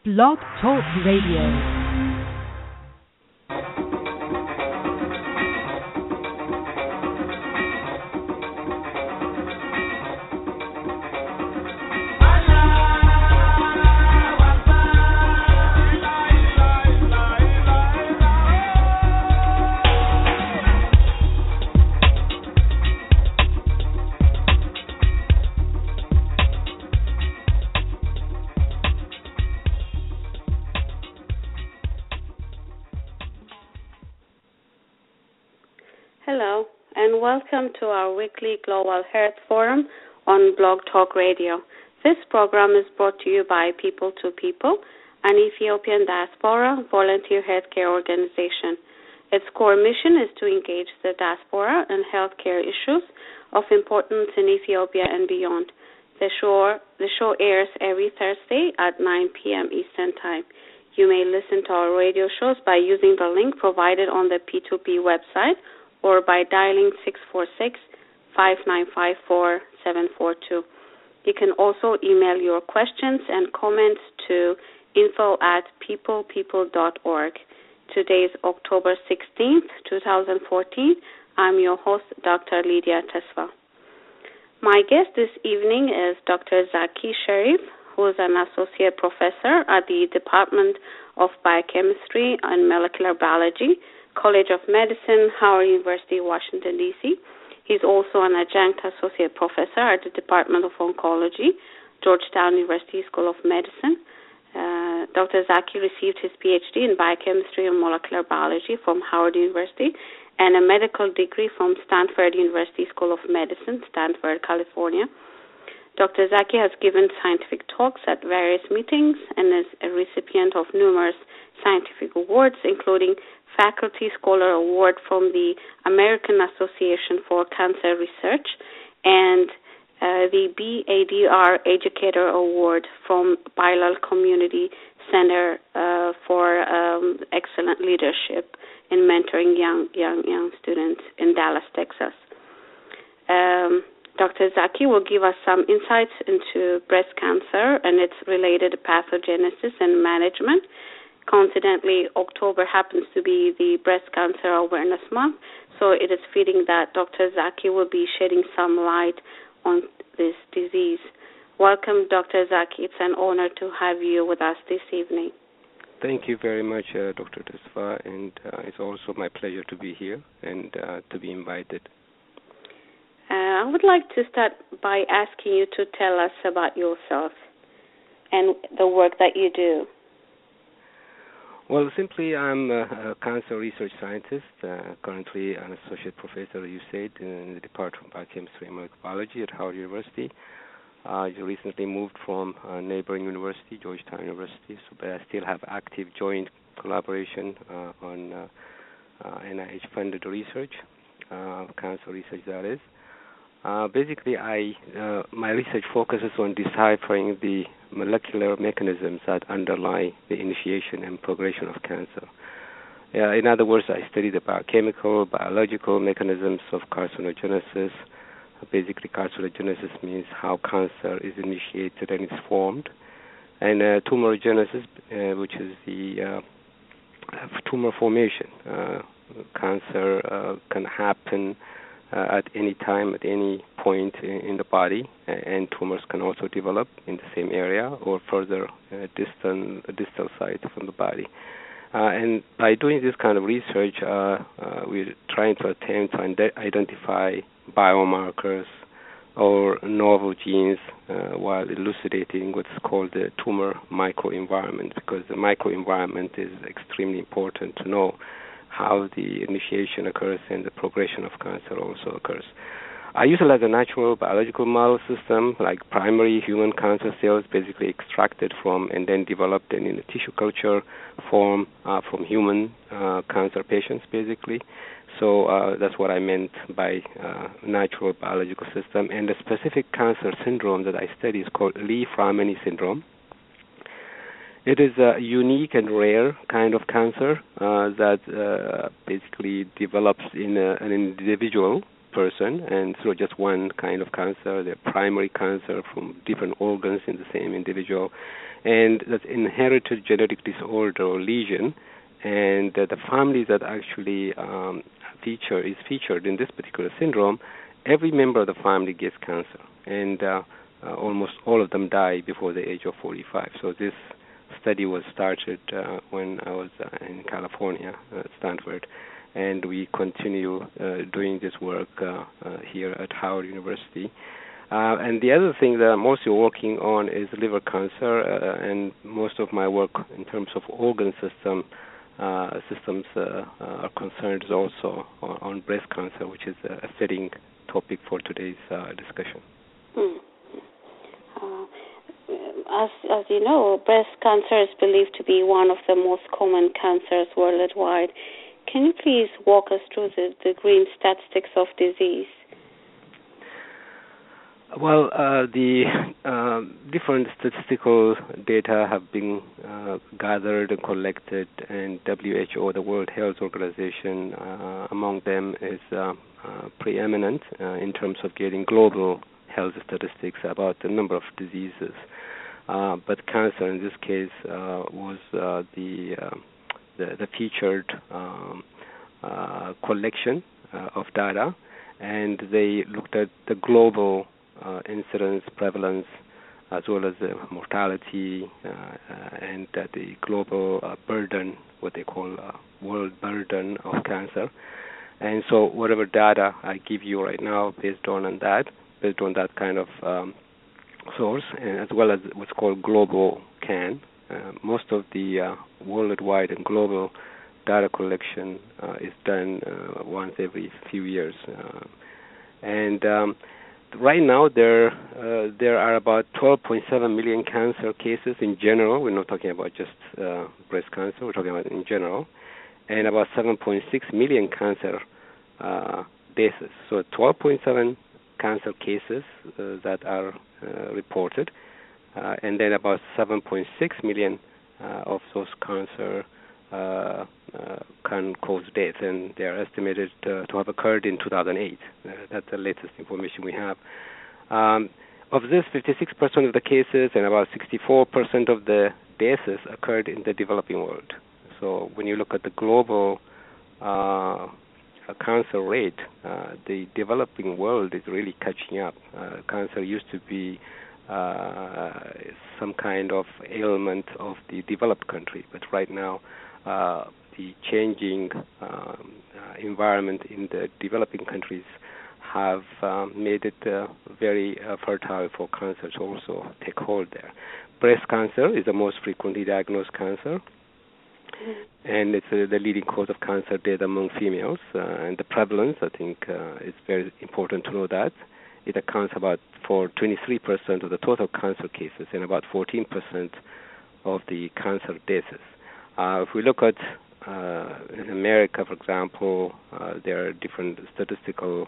Blog Talk Radio. Hello, and welcome to our weekly Global Health Forum on Blog Talk Radio. This program is brought to you by People to People, an Ethiopian diaspora volunteer healthcare organization. Its core mission is to engage the diaspora in healthcare issues of importance in Ethiopia and beyond. The show airs every Thursday at 9 p.m. Eastern Time. You may listen to our radio shows by using the link provided on the P2P website or by dialing 646-595-4742. You can also email your questions and comments to info@peoplepeople.org. Today is October 16th, 2014. I'm your host, Dr. Lydia Tesfa. My guest this evening is Dr. Zaki Sharif, who is an associate professor at the Department of Biochemistry and Molecular Biology, College of Medicine, Howard University, Washington, D.C. He's also an adjunct associate professor at the Department of Oncology, Georgetown University School of Medicine. Dr. Zaki received his PhD in biochemistry and molecular biology from Howard University and a medical degree from Stanford University School of Medicine, Stanford, California. Dr. Zaki has given scientific talks at various meetings and is a recipient of numerous scientific awards, including Faculty Scholar Award from the American Association for Cancer Research and the BADR Educator Award from Bilal Community Center for excellent leadership in mentoring young students in Dallas, Texas. Dr. Zaki will give us some insights into breast cancer and its related pathogenesis and management. Coincidentally, October happens to be the Breast Cancer Awareness Month, so it is fitting that Dr. Zaki will be shedding some light on this disease. Welcome, Dr. Zaki. It's an honor to have you with us this evening. Thank you very much, Dr. Tesfa, and it's also my pleasure to be here and to be invited. I would like to start by asking you to tell us about yourself and the work that you do. Well, simply, I'm a cancer research scientist, currently an associate professor, you said, in the Department of Biochemistry and Molecular Biology at Howard University. I recently moved from a neighboring university, Georgetown University, but I still have active joint collaboration on NIH-funded research, cancer research that is. Basically, my research focuses on deciphering the molecular mechanisms that underlie the initiation and progression of cancer. In other words, I study the biochemical, biological mechanisms of carcinogenesis. Basically, carcinogenesis means how cancer is initiated and is formed. And tumorigenesis, which is the tumor formation. Cancer can happen at any time, at any point in the body, and tumors can also develop in the same area or further distal site from the body. And by doing this kind of research, we're trying to attempt to identify biomarkers or novel genes while elucidating what's called the tumor microenvironment, because the microenvironment is extremely important to know how the initiation occurs and the progression of cancer also occurs. I utilize a natural biological model system, like primary human cancer cells, basically extracted from and then developed in a tissue culture form from human cancer patients, basically. So that's what I meant by natural biological system. And the specific cancer syndrome that I study is called Li-Fraumeni syndrome. It is a unique and rare kind of cancer that basically develops in an individual person, and so just one kind of cancer, the primary cancer from different organs in the same individual, and that's inherited genetic disorder or lesion, and the families that actually featured in this particular syndrome, every member of the family gets cancer, and almost all of them die before the age of 45. So this study was started when I was in California, at Stanford, and we continue doing this work here at Howard University. And the other thing that I'm also working on is liver cancer, and most of my work in terms of organ systems are concerned also on breast cancer, which is a fitting topic for today's discussion. As you know, breast cancer is believed to be one of the most common cancers worldwide. Can you please walk us through the green statistics of disease? Well, the different statistical data have been gathered and collected, and WHO, the World Health Organization, among them is preeminent in terms of getting global health statistics about the number of diseases. But cancer, in this case, was the featured collection of data, and they looked at the global incidence, prevalence, as well as the mortality and the global burden, what they call world burden of cancer. And so whatever data I give you right now based on that kind of source, and as well as what's called global CAN, most of the worldwide and global data collection is done once every few years. And right now there are about 12.7 million cancer cases in general. We're not talking about just breast cancer. We're talking about in general, and about 7.6 million cancer deaths. So 12.7 cancer cases that are reported, and then about 7.6 million of those cancer can cause death, and they are estimated to have occurred in 2008. That's the latest information we have. Of this, 56% of the cases and about 64% of the deaths occurred in the developing world. So when you look at the global cancer rate, the developing world is really catching up. Cancer used to be some kind of ailment of the developed country, but right now the changing environment in the developing countries have made it very fertile for cancer to also take hold there. Breast cancer is the most frequently diagnosed cancer, and it's the leading cause of cancer death among females. And the prevalence, I think, is very important to know that. It accounts for 23% of the total cancer cases and about 14% of the cancer deaths. If we look at in America, for example, there are different statistical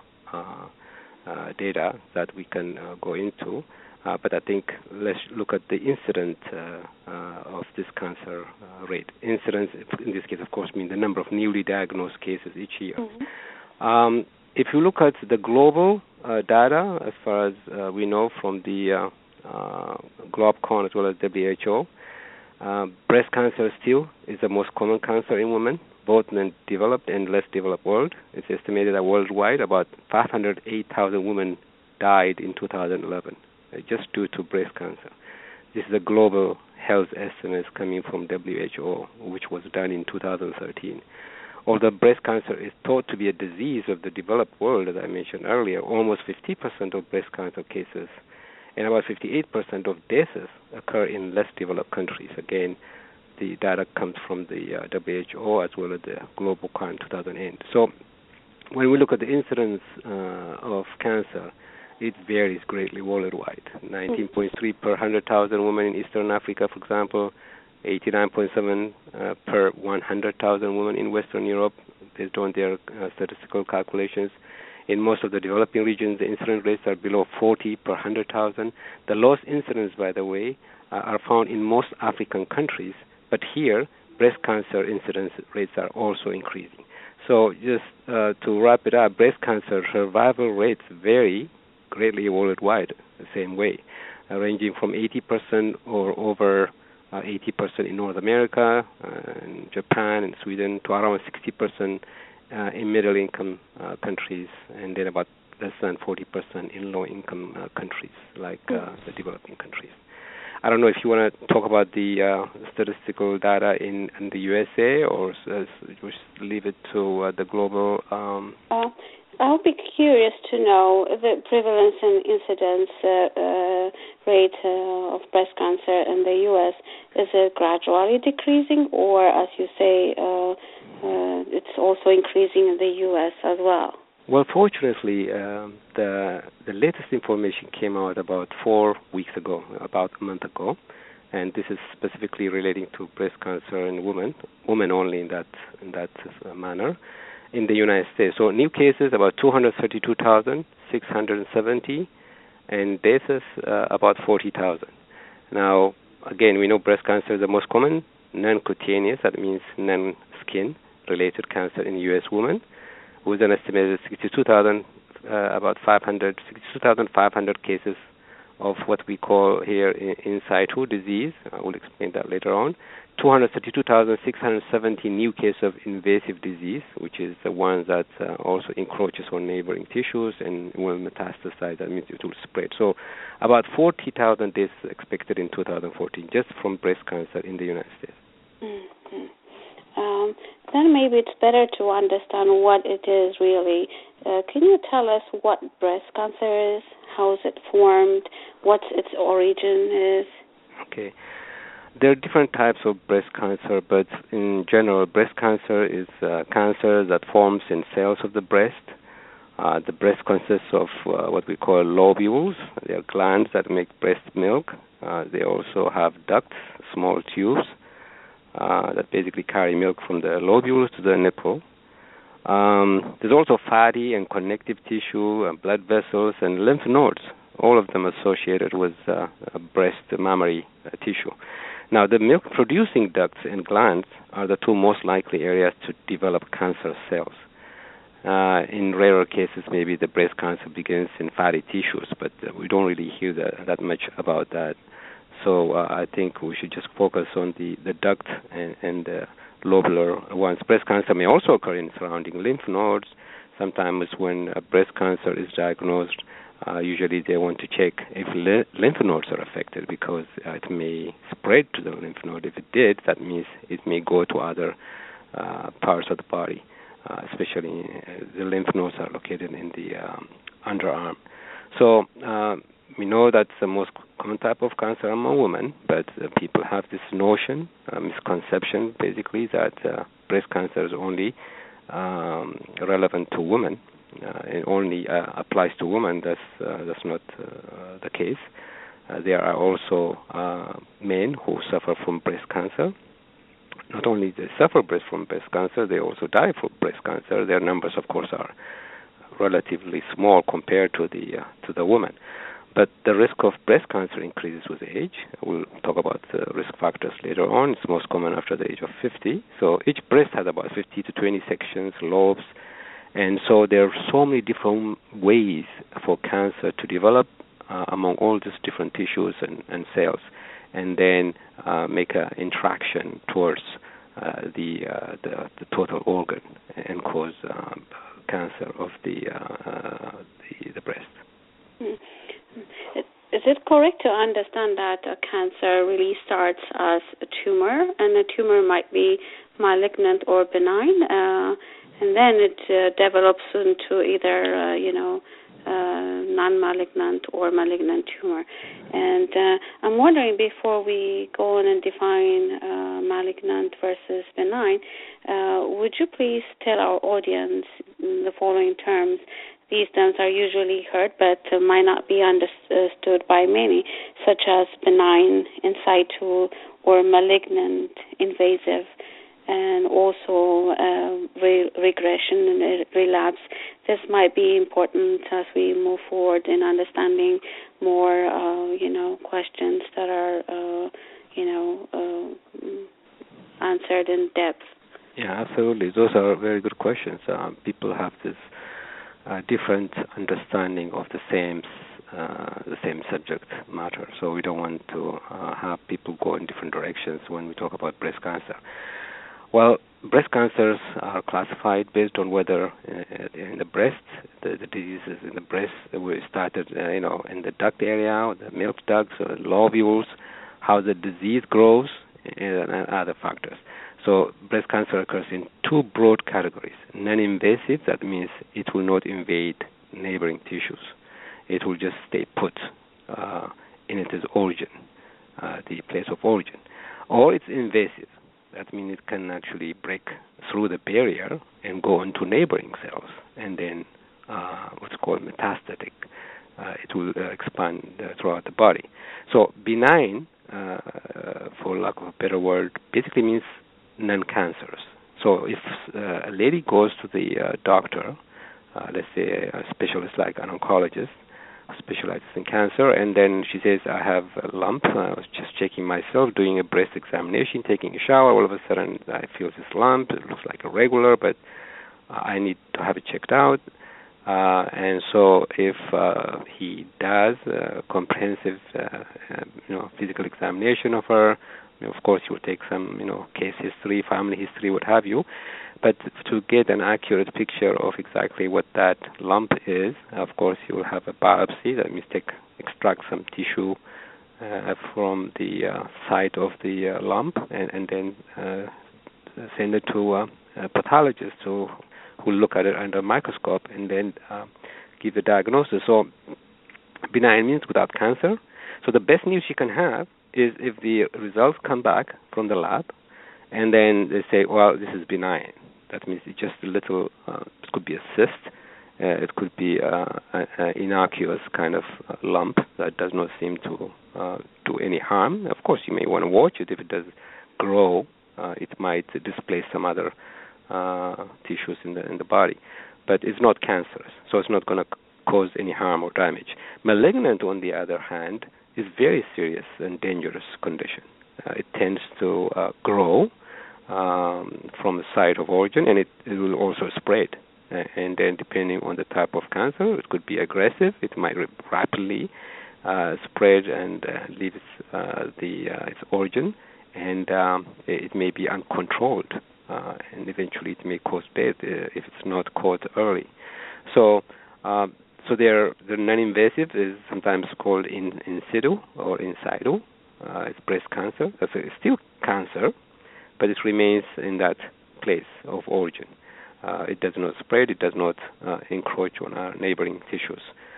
data that we can go into, but I think let's look at the incidence of this cancer rate. Incidence, in this case, of course, means the number of newly diagnosed cases each year. Mm-hmm. If you look at the global data, as far as we know from the GlobCon as well as WHO, breast cancer still is the most common cancer in women, both in the developed and less developed world. It's estimated that worldwide about 508,000 women died in 2011 just due to breast cancer. This is a global health estimates coming from WHO, which was done in 2013. Although breast cancer is thought to be a disease of the developed world, as I mentioned earlier, almost 50% of breast cancer cases and about 58% of deaths occur in less developed countries. Again, the data comes from the WHO as well as the Global CAN 2008. So when we look at the incidence of cancer, it varies greatly worldwide. 19.3 per 100,000 women in Eastern Africa, for example, 89.7 per 100,000 women in Western Europe, based on their statistical calculations. In most of the developing regions, the incidence rates are below 40 per 100,000. The lowest incidence, by the way, are found in most African countries, but here breast cancer incidence rates are also increasing. So just to wrap it up, breast cancer survival rates vary greatly worldwide the same way, ranging from 80% or over 80% in North America, in Japan and Sweden, to around 60% in middle-income countries, and then about less than 40% in low-income countries like the developing countries. I don't know if you want to talk about the statistical data in the USA, or just leave it to the global. I'll be curious to know the prevalence and incidence rate of breast cancer in the U.S. Is it gradually decreasing, or, as you say, it's also increasing in the U.S. as well? Well, fortunately, the latest information came out about 4 weeks ago, about a month ago, and this is specifically relating to breast cancer in women only in that manner, in the United States. So new cases about 232,670, and deaths about 40,000. Now, again, we know breast cancer is the most common non-cutaneous, that means non-skin related cancer in U.S. women, with an estimated 62,500 cases of what we call here in situ disease. I will explain that later on. 232,670 new cases of invasive disease, which is the one that also encroaches on neighboring tissues and will metastasize. That means it will spread. So about 40,000 deaths expected in 2014 just from breast cancer in the United States. Mm-hmm. Then maybe it's better to understand what it is really. Can you tell us what breast cancer is, how is it formed, what its origin is? Okay. There are different types of breast cancer, but in general, breast cancer is cancer that forms in cells of the breast. The breast consists of what we call lobules. They are glands that make breast milk. They also have ducts, small tubes, that basically carry milk from the lobules to the nipple. There's also fatty and connective tissue, blood vessels, and lymph nodes, all of them associated with breast mammary tissue. Now, the milk-producing ducts and glands are the two most likely areas to develop cancer cells. In rarer cases, maybe the breast cancer begins in fatty tissues, but we don't really hear that much about that. So I think we should just focus on the duct and the lobular ones. Breast cancer may also occur in surrounding lymph nodes. Sometimes when breast cancer is diagnosed, usually they want to check if lymph nodes are affected, because it may spread to the lymph node. If it did, that means it may go to other parts of the body, especially the lymph nodes are located in the underarm. So we know that's the most common type of cancer among women, but people have this notion, misconception, basically, that breast cancer is only relevant to women. It only applies to women. That's not the case. There are also men who suffer from breast cancer. Not only they suffer from breast cancer, they also die from breast cancer. Their numbers, of course, are relatively small compared to the women. But the risk of breast cancer increases with age. We'll talk about risk factors later on. It's most common after the age of 50. So each breast has about 50 to 20 sections, lobes, and so there are so many different ways for cancer to develop among all these different tissues and cells, and then make an interaction towards the total organ and cause cancer of the breast. Is it correct to understand that a cancer really starts as a tumor, and a tumor might be malignant or benign, and then it develops into either, non-malignant or malignant tumor? And I'm wondering, before we go on and define malignant versus benign, would you please tell our audience the following terms? These terms are usually heard but might not be understood by many, such as benign, in situ, or malignant, invasive, and also regression and relapse. This might be important as we move forward in understanding more, questions that are, answered in depth. Yeah, absolutely. Those are very good questions. People have this different understanding of the same subject matter. So we don't want to have people go in different directions when we talk about breast cancer. Well, breast cancers are classified based on whether in the breast, the diseases in the breast were started, in the duct area, or the milk ducts, or the lobules, how the disease grows, and other factors. So breast cancer occurs in two broad categories. Non-invasive, that means it will not invade neighboring tissues. It will just stay put in its origin, the place of origin. Or it's invasive. That means it can actually break through the barrier and go into neighboring cells, and then what's called metastatic. It will expand throughout the body. So benign, for lack of a better word, basically means non-cancerous. So if a lady goes to the doctor, let's say a specialist like an oncologist, specializes in cancer, and then she says, I have a lump. I was just checking myself, doing a breast examination, taking a shower. All of a sudden, I feel this lump. It looks like a regular, but I need to have it checked out. And so if he does a comprehensive physical examination of her, of course, he will take some case history, family history, what have you. But to get an accurate picture of exactly what that lump is, of course, you will have a biopsy. That means extract some tissue from the site of the lump, and then send it to a pathologist who look at it under a microscope and then give the diagnosis. So benign means without cancer. So the best news you can have is if the results come back from the lab, and then they say, well, this is benign. That means it's just a little, it could be a cyst, it could be an innocuous kind of lump that does not seem to do any harm. Of course, you may want to watch it. If it does grow, it might displace some other tissues in the body. But it's not cancerous, so it's not going to cause any harm or damage. Malignant, on the other hand, is very serious and dangerous condition. It tends to grow from the site of origin, and it will also spread. And then depending on the type of cancer, it could be aggressive. It might rapidly spread and leave its origin, and it may be uncontrolled, and eventually it may cause death if it's not caught early. So the non-invasive is sometimes called in situ or in situ. It's breast cancer. It's still cancer, but it remains in that place of origin. It does not spread. It does not encroach on our neighboring tissues.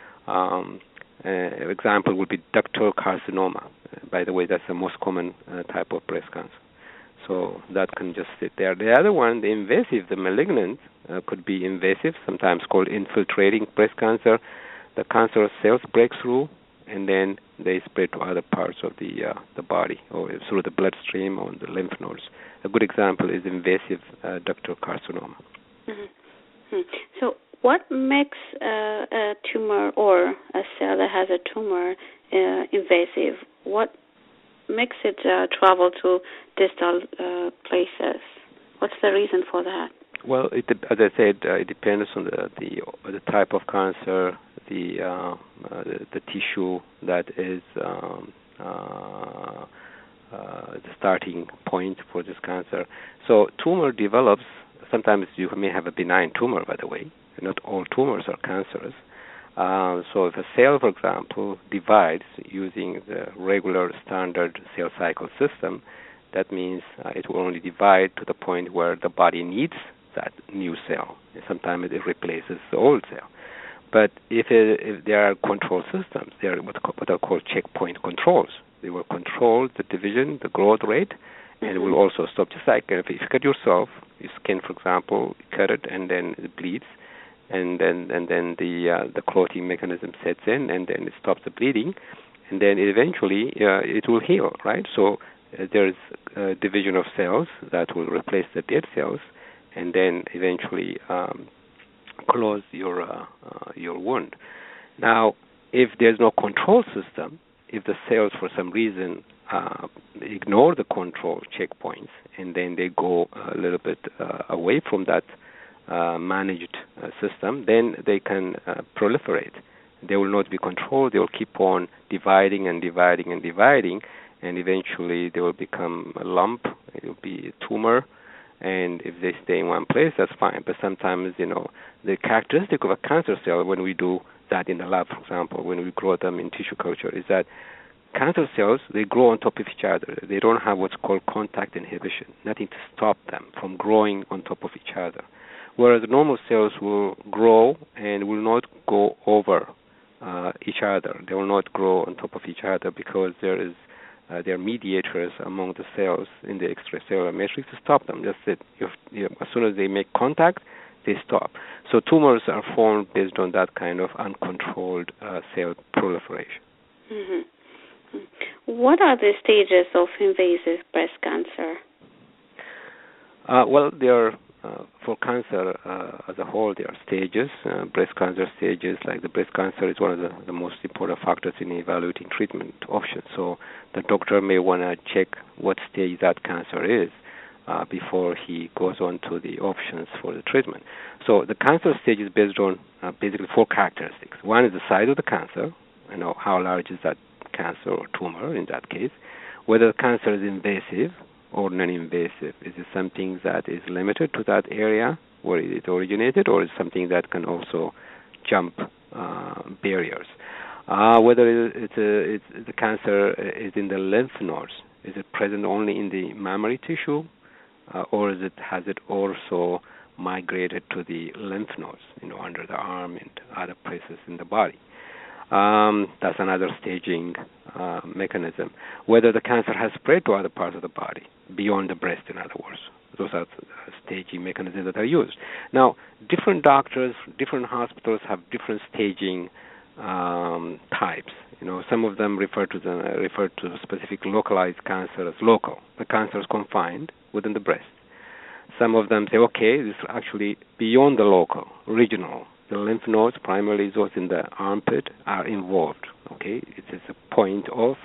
Example would be ductal carcinoma. By the way, that's the most common type of breast cancer. So that can just sit there. The other one, the invasive, the malignant, could be invasive, sometimes called infiltrating breast cancer. The cancerous cells break through, and then they spread to other parts of the body, or through the bloodstream or the lymph nodes. A good example is invasive ductal carcinoma. Mm-hmm. So what makes a tumor or a cell that has a tumor invasive? What makes it travel to distal places? What's the reason for that? Well, as I said, it depends on the type of cancer, the tissue that is the starting point for this cancer. So tumor develops. Sometimes you may have a benign tumor, by the way. Not all tumors are cancerous. So if a cell, for example, divides using the regular standard cell cycle system, that means it will only divide to the point where the body needs that new cell. Sometimes it replaces the old cell. But if there are control systems, they are what are called checkpoint controls. They will control the division, the growth rate, and will also stop. Just like if you cut yourself, your skin, for example, you cut it and then it bleeds, and then the clotting mechanism sets in, and then it stops the bleeding, and then eventually it will heal, right? So there is a division of cells that will replace the dead cells, and then eventually close your wound. Now, if there's no control system, if the cells for some reason ignore the control checkpoints, and then they go a little bit away from that managed system, then they can proliferate. They will not be controlled. They will keep on dividing and dividing and dividing, and eventually they will become a lump. It will be a tumor, and if they stay in one place, that's fine. But sometimes, the characteristic of a cancer cell, when we do that in the lab, for example, when we grow them in tissue culture, is that cancer cells, they grow on top of each other. They don't have what's called contact inhibition, nothing to stop them from growing on top of each other. Whereas normal cells will grow and will not go over each other. They will not grow on top of each other because there are mediators among the cells in the extracellular matrix to stop them. That's it. As soon as they make contact, they stop. So tumors are formed based on that kind of uncontrolled cell proliferation. Mm-hmm. What are the stages of invasive breast cancer? Well, there are, for cancer as a whole, there are stages. Breast cancer stages, like the breast cancer, is one of the most important factors in evaluating treatment options. So the doctor may want to check what stage that cancer is before he goes on to the options for the treatment. So the cancer stage is based on basically four characteristics. One is the size of the cancer, how large is that cancer or tumor in that case, whether the cancer is invasive or non-invasive. Is it something that is limited to that area where it originated, or is it something that can also jump barriers? Whether the cancer is in the lymph nodes, is it present only in the mammary tissue, or has it also migrated to the lymph nodes, under the arm and other places in the body? That's another staging mechanism. Whether the cancer has spread to other parts of the body, beyond the breast, in other words. Those are staging mechanisms that are used. Now, different doctors, different hospitals have different staging types. Some of them refer to specific localized cancer as local. The cancer is confined within the breast. Some of them say, okay, this is actually beyond the local, regional. The lymph nodes, primarily those in the armpit, are involved. Okay, it is a point of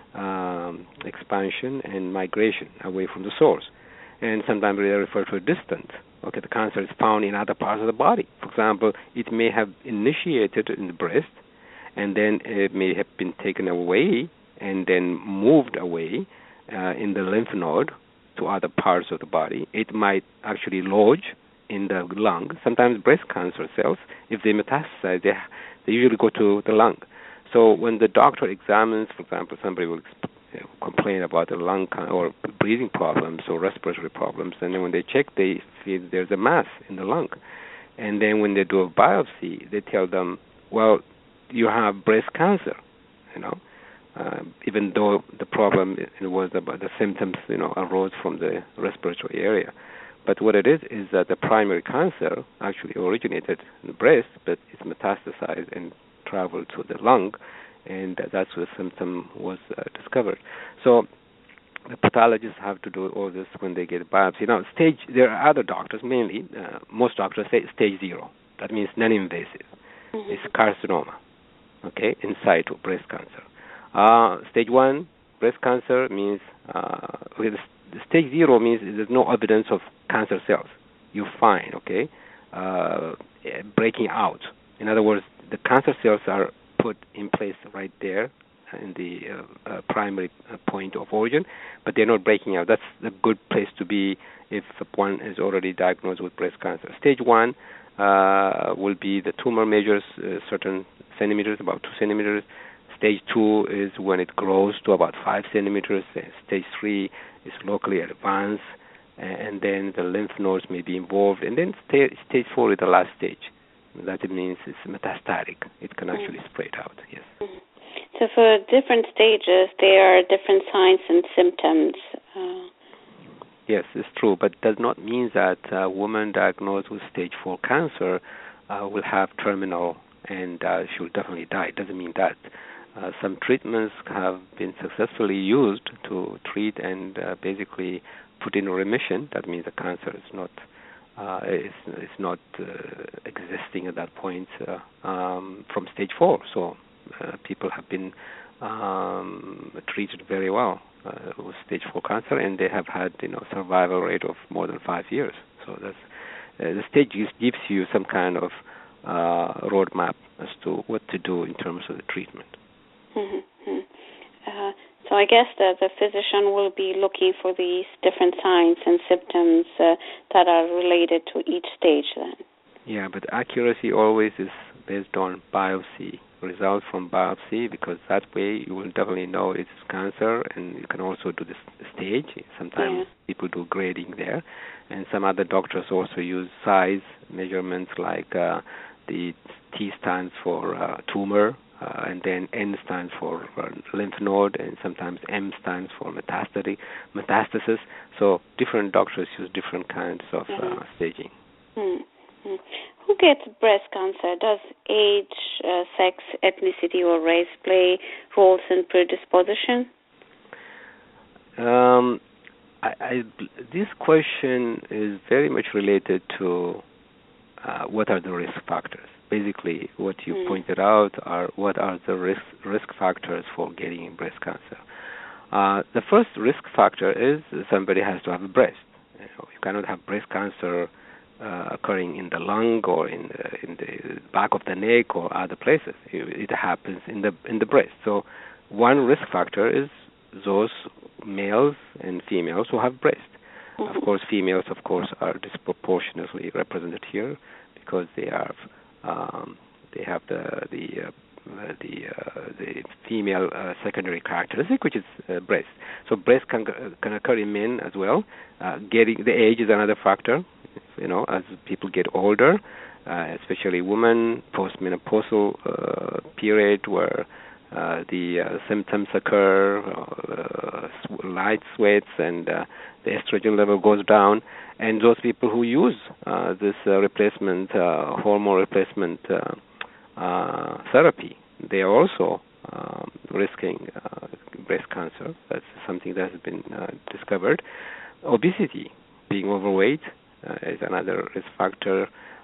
expansion and migration away from the source. And sometimes they refer to a distance. Okay, the cancer is found in other parts of the body. For example, it may have initiated in the breast, and then it may have been taken away and then moved away in the lymph node to other parts of the body. It might actually lodge in the lung. Sometimes breast cancer cells, if they metastasize, they usually go to the lung. So when the doctor examines, for example, somebody will complain about a lung or breathing problems or respiratory problems, and then when they check, they see there's a mass in the lung. And then when they do a biopsy, they tell them, well, you have breast cancer, even though the problem was about the symptoms, arose from the respiratory area. But what it is that the primary cancer actually originated in the breast, but it's metastasized and traveled to the lung, and that's where the symptom was discovered. So the pathologists have to do all this when they get a biopsy. Now, there are other doctors, mainly, most doctors say stage 0. That means non-invasive. Mm-hmm. It's carcinoma, okay, in situ, breast cancer. Stage 1, breast cancer means, stage 0 means there's no evidence of cancer cells. You're fine, okay, breaking out. In other words, the cancer cells are put in place right there in the primary point of origin, but they're not breaking out. That's a good place to be if one is already diagnosed with breast cancer. Stage 1 will be the tumor measures certain centimeters, about 2 centimeters. Stage 2 is when it grows to about 5 centimeters. Stage 3 is locally advanced, and then the lymph nodes may be involved. And then stage 4 is the last stage. That it means it's metastatic. It can actually spread out, yes. So for different stages, there are different signs and symptoms. Yes, it's true, but it does not mean that a woman diagnosed with stage 4 cancer will have terminal and she will definitely die. It doesn't mean that. Some treatments have been successfully used to treat and basically put in remission. That means the cancer is not existing at that point from stage 4. So people have been treated very well with stage 4 cancer, and they have had survival rate of more than 5 years. So that's the stage gives you some kind of roadmap as to what to do in terms of the treatment. Mm-hmm. So I guess that the physician will be looking for these different signs and symptoms that are related to each stage then. Yeah, but accuracy always is based on biopsy, results from biopsy, because that way you will definitely know it's cancer, and you can also do the stage. Sometimes people do grading there, and some other doctors also use size measurements like the T stands for tumor, and then N stands for lymph node, and sometimes M stands for metastasis. So different doctors use different kinds of staging. Mm-hmm. Who gets breast cancer? Does age, sex, ethnicity, or race play roles in predisposition? This question is very much related to what are the risk factors. Basically, what you pointed out are what are the risk factors for getting breast cancer. The first risk factor is somebody has to have a breast. You cannot have breast cancer occurring in the lung or in the back of the neck or other places. It happens in the breast. So one risk factor is those males and females who have breast. Mm-hmm. Of course, females, are disproportionately represented here because they have the female secondary characteristic, which is breast. So breast can occur in men as well. Getting the age is another factor. As people get older, especially women, postmenopausal period where the symptoms occur, light sweats, and the estrogen level goes down. And those people who use this hormone replacement therapy, they are also risking breast cancer. That's something that has been discovered. Obesity, being overweight, is another risk factor.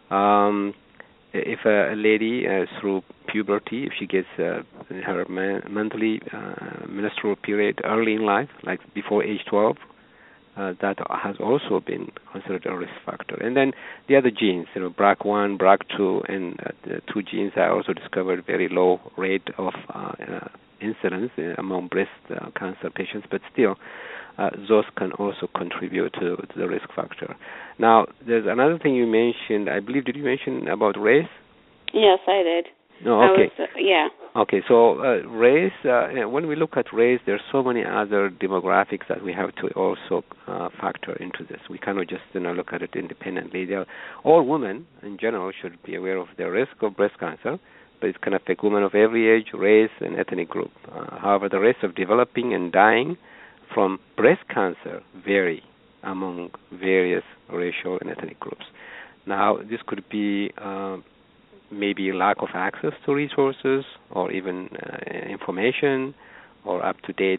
If a lady through puberty, if she gets her monthly menstrual period early in life, like before age 12, that has also been considered a risk factor. And then the other genes, BRCA1, BRCA2, and the two genes are also discovered very low rate of incidence among breast cancer patients, but still those can also contribute to the risk factor. Now, there's another thing you mentioned. I believe, did you mention about race? Yes, I did. No, okay. Okay, so race, when we look at race, there's so many other demographics that we have to also factor into this. We cannot just look at it independently. All women, in general, should be aware of their risk of breast cancer, but it can affect women of every age, race, and ethnic group. However, the rates of developing and dying from breast cancer vary among various racial and ethnic groups. Now, this could be maybe lack of access to resources or even information or up-to-date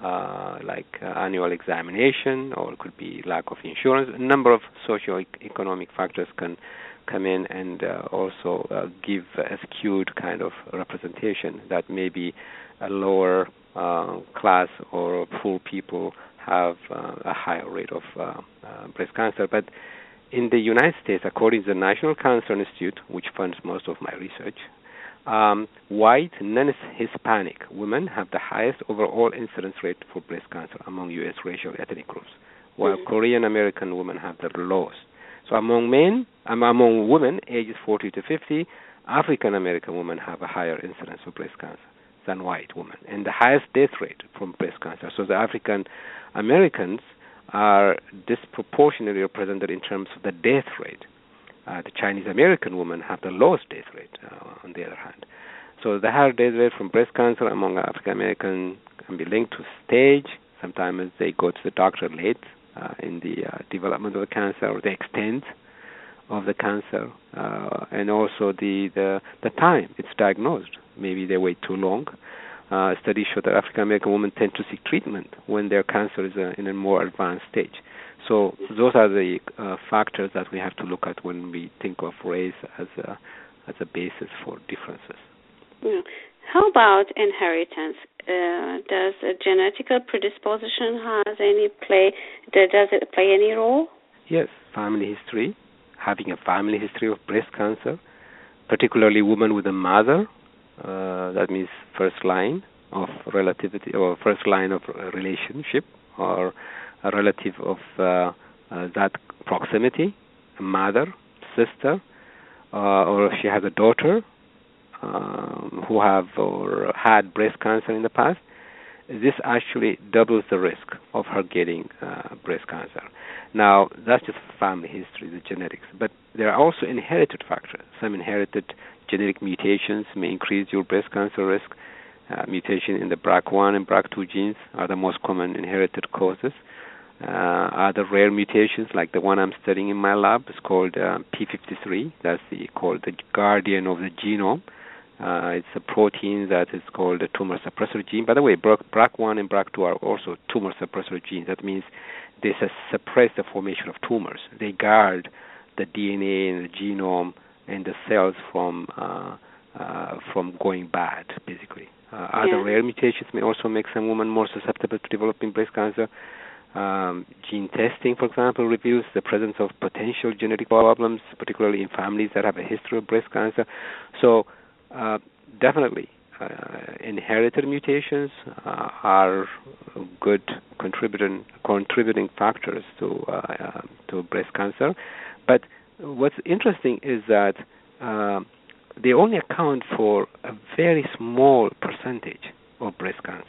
annual examination, or it could be lack of insurance. A number of socio-economic factors can come in and also give a skewed kind of representation that maybe a lower class or poor people have a higher rate of breast cancer. But in the United States, according to the National Cancer Institute, which funds most of my research, white, non-Hispanic women have the highest overall incidence rate for breast cancer among U.S. racial ethnic groups, while Korean American women have the lowest. So among women ages 40 to 50, African American women have a higher incidence of breast cancer than white women, and the highest death rate from breast cancer. So the African Americans are disproportionately represented in terms of the death rate. The Chinese American women have the lowest death rate, on the other hand. So the higher death rate from breast cancer among African Americans can be linked to stage. Sometimes they go to the doctor late in the development of the cancer or the extent of the cancer, and also the time it's diagnosed. Maybe they wait too long. Studies show that African American women tend to seek treatment when their cancer is in a more advanced stage. So those are the factors that we have to look at when we think of race as a basis for differences. Yeah. How about inheritance? Does a genetic predisposition does it play any role? Yes, family history. Having a family history of breast cancer, particularly women with a mother, that means first line of relativity or first line of relationship, or a relative of that proximity, a mother, sister, or if she has a daughter who have or had breast cancer in the past, this actually doubles the risk of her getting breast cancer. Now, that's just family history, the genetics. But there are also inherited factors. Some inherited genetic mutations may increase your breast cancer risk. Mutation in the BRCA1 and BRCA2 genes are the most common inherited causes. Other rare mutations, like the one I'm studying in my lab, is called P53. That's called the guardian of the genome. It's a protein that is called a tumor suppressor gene. By the way, BRCA1 and BRCA2 are also tumor suppressor genes. That means they suppress the formation of tumors. They guard the DNA and the genome and the cells from going bad, basically. Other rare mutations may also make some women more susceptible to developing breast cancer. Gene testing, for example, reveals the presence of potential genetic problems, particularly in families that have a history of breast cancer. So, definitely, inherited mutations are good contributing factors to breast cancer. But what's interesting is that they only account for a very small percentage of breast cancer.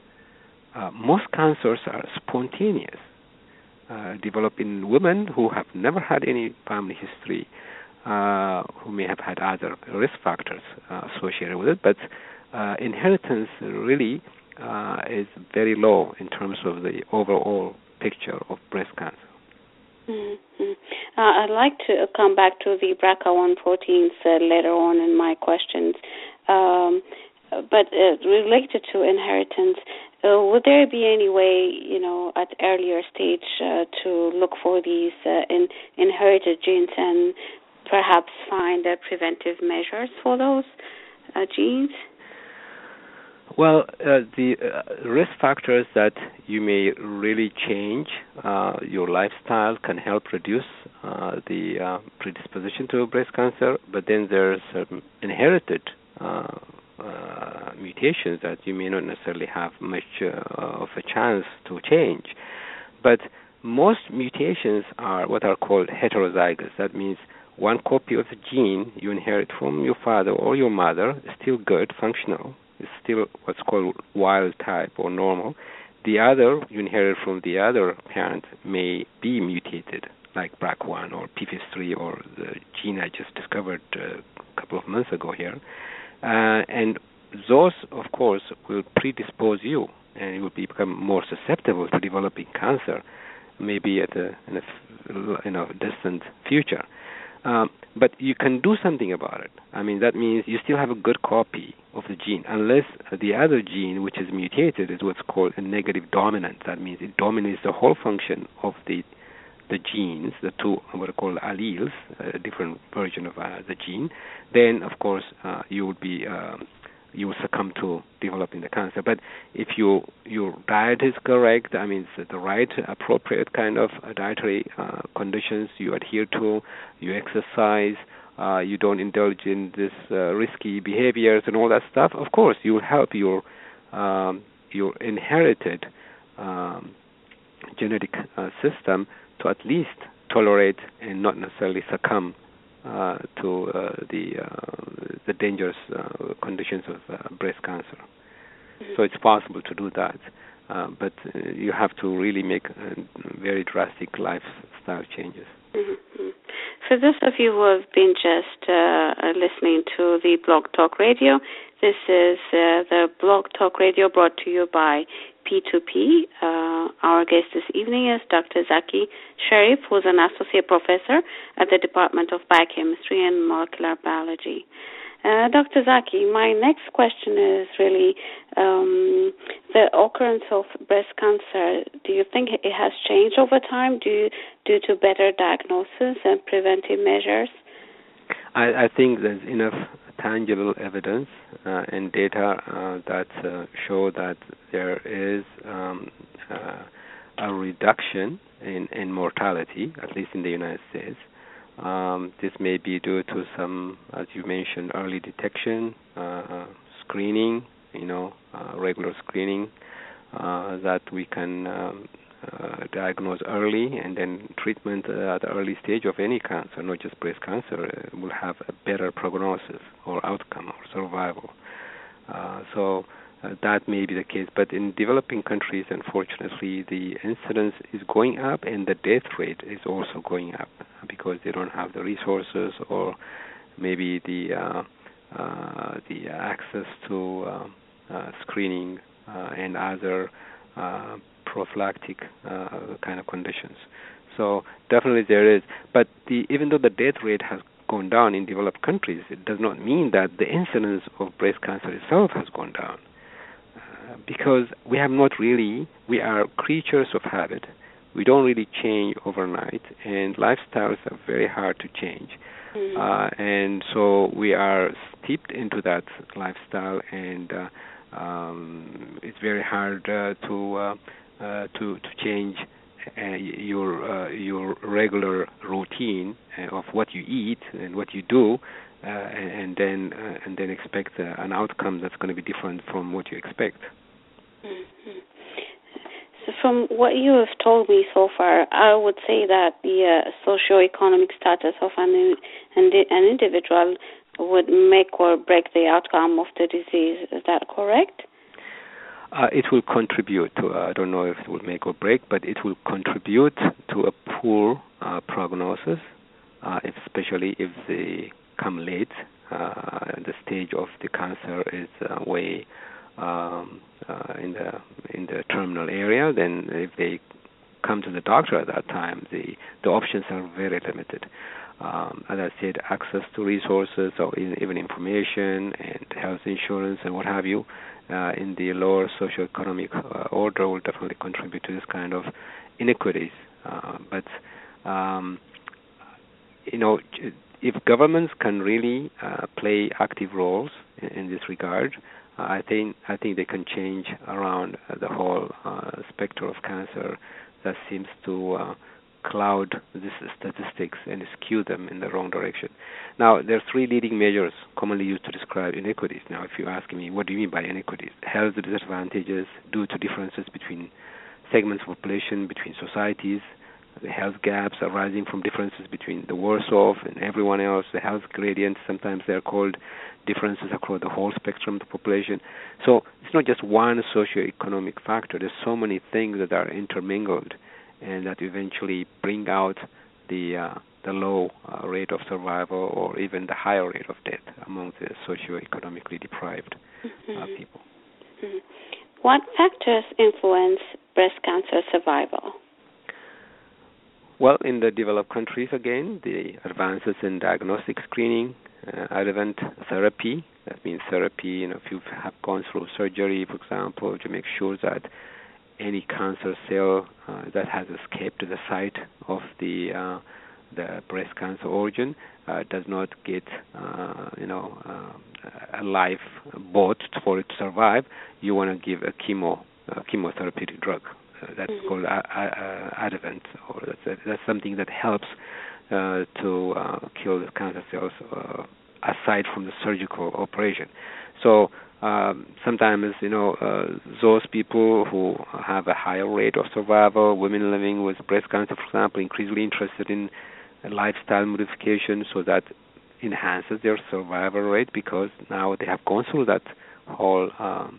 Most cancers are spontaneous, develop in women who have never had any family history, who may have had other risk factors associated with it, but inheritance really is very low in terms of the overall picture of breast cancer. Mm-hmm. I'd like to come back to the BRCA1 proteins later on in my questions, but related to inheritance, would there be any way, at earlier stage to look for these inherited genes and perhaps find preventive measures for those genes? Well, the risk factors that you may really change your lifestyle can help reduce the predisposition to breast cancer, but then there's inherited mutations that you may not necessarily have much of a chance to change. But most mutations are what are called heterozygous. That means one copy of the gene you inherit from your father or your mother is still good, functional. It's still what's called wild type or normal. The other you inherit from the other parent may be mutated, like BRCA1 or P53 or the gene I just discovered a couple of months ago here. And those, of course, will predispose you, and you will become more susceptible to developing cancer, maybe in a distant future. But you can do something about it. I mean, that means you still have a good copy of the gene, unless the other gene, which is mutated, is what's called a negative dominant. That means it dominates the whole function of the genes, the two what are called alleles, a different version of the gene. Then, of course, you will succumb to developing the cancer. But if your diet is correct, I mean, it's the right, appropriate kind of dietary conditions you adhere to, you exercise, you don't indulge in this risky behaviors and all that stuff, of course, you will help your inherited genetic system to at least tolerate and not necessarily succumb to the dangerous conditions of breast cancer. Mm-hmm. So it's possible to do that, but you have to really make very drastic lifestyle changes. Mm-hmm. For those of you who have been just listening to the Blog Talk Radio, this is the Blog Talk Radio brought to you by P2P. Our guest this evening is Dr. Zaki Sharif, who is an associate professor at the Department of Biochemistry and Molecular Biology. Dr. Zaki, my next question is really the occurrence of breast cancer. Do you think it has changed over time due to better diagnosis and preventive measures? I think there's enough tangible evidence and data that show that there is a reduction in mortality, at least in the United States. This may be due to some, as you mentioned, early detection, screening, regular screening that we can diagnose early, and then treatment at the early stage of any cancer, not just breast cancer, will have a better prognosis or outcome or survival. So that may be the case. But in developing countries, unfortunately, the incidence is going up and the death rate is also going up because they don't have the resources or maybe the access to screening and other prophylactic kind of conditions. So definitely there is. But even though the death rate has gone down in developed countries, it does not mean that the incidence of breast cancer itself has gone down. Because we are creatures of habit. We don't really change overnight, and lifestyles are very hard to change. And so we are steeped into that lifestyle, and it's very hard to change your regular routine of what you eat and what you do, and then expect an outcome that's going to be different from what you expect. Mm-hmm. So from what you have told me so far, I would say that the socioeconomic status of an individual would make or break the outcome of the disease. Is that correct? It will contribute to, I don't know if it will make or break, but it will contribute to a poor prognosis, especially if they come late. The stage of the cancer is way in the terminal area. Then if they come to the doctor at that time, the options are very limited. As I said, access to resources or even information and health insurance and what have you in the lower socioeconomic order will definitely contribute to this kind of inequities. But if governments can really play active roles in this regard, I think they can change around the whole spectrum of cancer that seems to cloud these statistics and skew them in the wrong direction. Now, there are three leading measures commonly used to describe inequities. Now, if you ask me, what do you mean by inequities? Health disadvantages due to differences between segments of population, between societies, the health gaps arising from differences between the worse off and everyone else, the health gradients, sometimes they're called differences across the whole spectrum of the population. So it's not just one socioeconomic factor. There's so many things that are intermingled and that eventually bring out the low rate of survival or even the higher rate of death among the socioeconomically deprived people. Mm-hmm. What factors influence breast cancer survival? Well, in the developed countries, again, the advances in diagnostic screening, adjuvant therapy, that means therapy, if you have gone through surgery, for example, to make sure that any cancer cell that has escaped to the site of the breast cancer organ does not get, a life bought for it to survive. You want to give a chemotherapeutic drug. That's called adjuvant, or that's something that helps to kill the cancer cells aside from the surgical operation. So sometimes, those people who have a higher rate of survival, women living with breast cancer, for example, increasingly interested in lifestyle modification, so that enhances their survival rate because now they have gone through that whole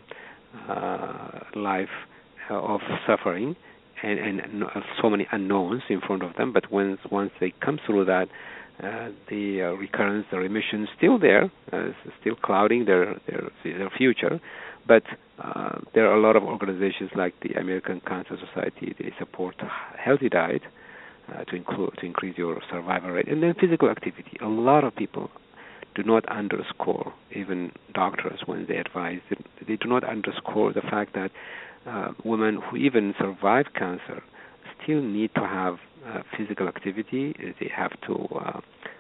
life of suffering and so many unknowns in front of them. But once they come through that, the recurrence, the remission is still there, still clouding their future. But there are a lot of organizations like the American Cancer Society. They support a healthy diet to increase your survival rate, and then physical activity. A lot of people do not underscore, even doctors when they advise, they do not underscore the fact that women who even survive cancer still need to have physical activity. They have to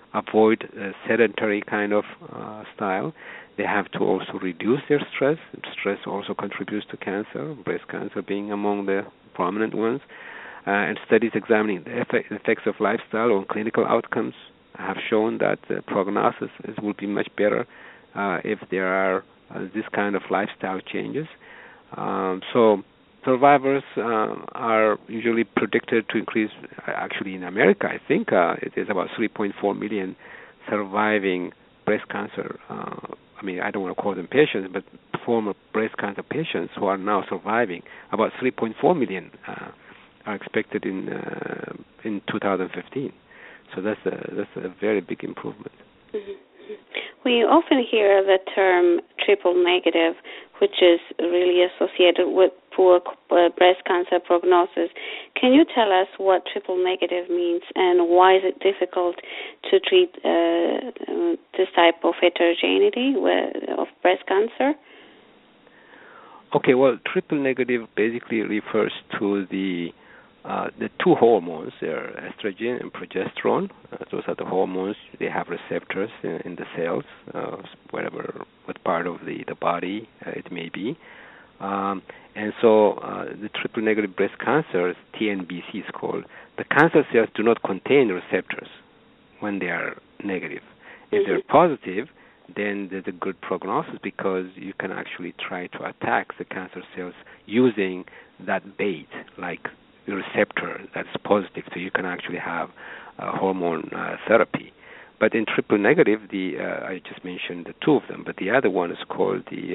avoid a sedentary kind of style. They have to also reduce their stress. Stress also contributes to cancer, breast cancer being among the prominent ones. And studies examining the effects of lifestyle on clinical outcomes have shown that the prognosis will be much better if there are this kind of lifestyle changes. So survivors are usually predicted to increase. Actually, in America, I think it is about 3.4 million surviving breast cancer. I don't want to call them patients, but former breast cancer patients who are now surviving. About 3.4 million are expected in 2015. So that's a very big improvement. Mm-hmm. We often hear the term triple negative, which is really associated with poor breast cancer prognosis. Can you tell us what triple negative means and why is it difficult to treat this type of heterogeneity of breast cancer? Okay, well, triple negative basically refers to the two hormones. They're estrogen and progesterone. Those are the hormones. They have receptors in the cells, what part of the body it may be. And so the triple negative breast cancer, TNBC is called, the cancer cells do not contain receptors when they are negative. If they're positive, then there's a good prognosis because you can actually try to attack the cancer cells using that bait, like the receptor that's positive, so you can actually have hormone therapy. But in triple negative, I just mentioned the two of them, but the other one is called the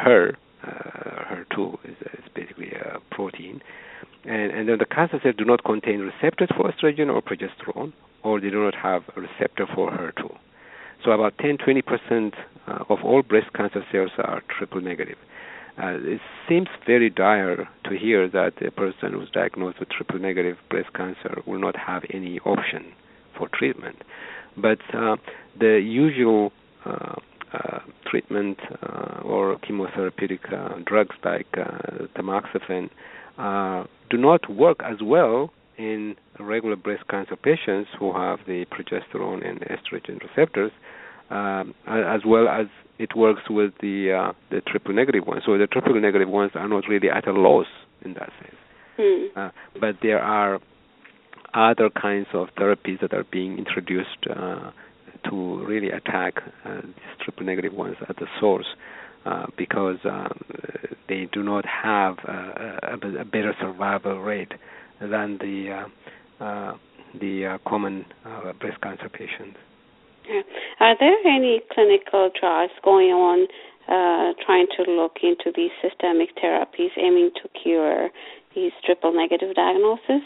HER2 is basically a protein. And then the cancer cells do not contain receptors for estrogen or progesterone, or they do not have a receptor for HER2. So about 10-20% of all breast cancer cells are triple negative. It seems very dire to hear that a person who's diagnosed with triple negative breast cancer will not have any option for treatment. But the usual treatment or chemotherapeutic drugs like tamoxifen do not work as well in regular breast cancer patients who have the progesterone and estrogen receptors, as well as it works with the triple negative ones. So the triple negative ones are not really at a loss in that sense. But there are other kinds of therapies that are being introduced to really attack these triple negative ones at the source because they do not have a better survival rate than the common breast cancer patients. Are there any clinical trials going on trying to look into these systemic therapies aiming to cure these triple negative diagnoses?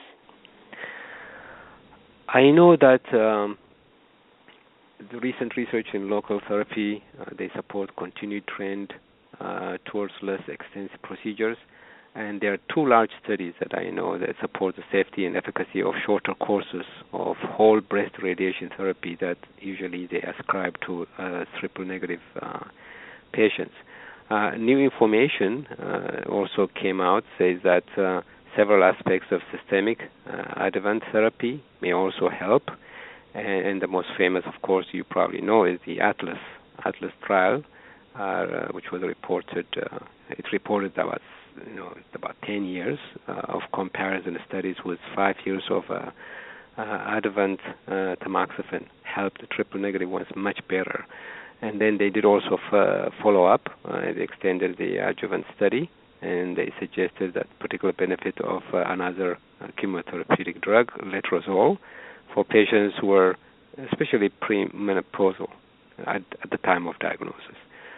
I know that the recent research in local therapy, they support continued trend towards less extensive procedures. And there are two large studies that I know that support the safety and efficacy of shorter courses of whole breast radiation therapy that usually they ascribe to triple negative patients. New information also came out, says that several aspects of systemic adjuvant therapy may also help. And the most famous, of course, you probably know, is the Atlas trial, which was reported. It reported about 10 years of comparison studies with 5 years of adjuvant tamoxifen helped the triple negative ones much better. And then they did also follow up. They extended the adjuvant study, and they suggested that particular benefit of another chemotherapeutic drug, letrozole, for patients who were especially premenopausal at the time of diagnosis.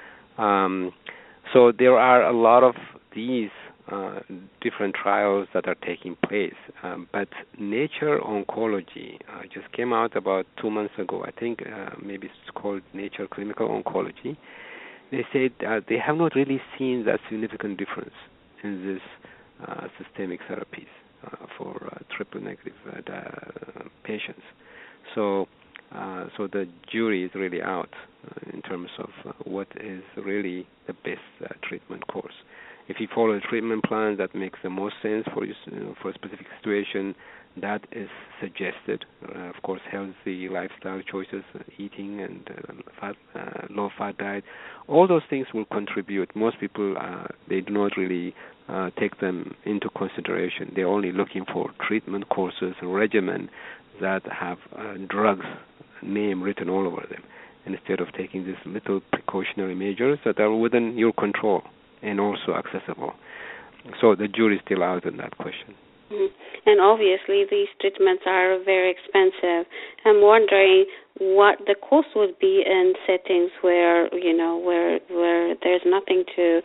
So there are a lot of these different trials that are taking place. But Nature Oncology just came out about 2 months ago. I think maybe it's called Nature Clinical Oncology. They said they have not really seen that significant difference in these systemic therapies for triple negative patients. So the jury is really out in terms of what is really the best treatment course. If you follow a treatment plan that makes the most sense for you, for a specific situation, that is suggested. Of course, healthy lifestyle choices, eating and low-fat diet, all those things will contribute. Most people, they do not really take them into consideration. They're only looking for treatment courses and regimen that have drugs name written all over them, instead of taking these little precautionary measures that are within your control and also accessible. So the jury's still out on that question. Mm-hmm. And obviously these treatments are very expensive. I'm wondering what the cost would be in settings where, where there's nothing to,